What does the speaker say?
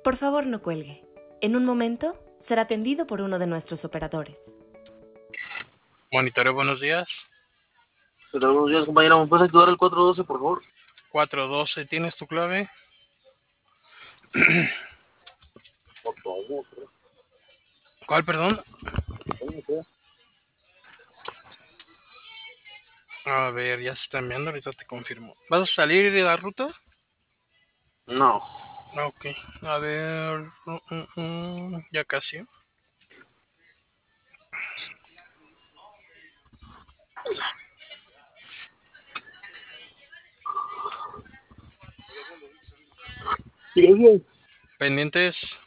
Por favor, no cuelgue. En un momento será atendido por uno de nuestros operadores. Monitoreo, buenos días. Pero buenos días, compañera. ¿Me puedes ayudar al 412, por favor? 412, ¿tienes tu clave? ¿Cuál, perdón? A ver, ya se está enviando, ahorita te confirmo. ¿Vas a salir de la ruta? No. Ok, a ver, ya casi. Gracias. Pendientes.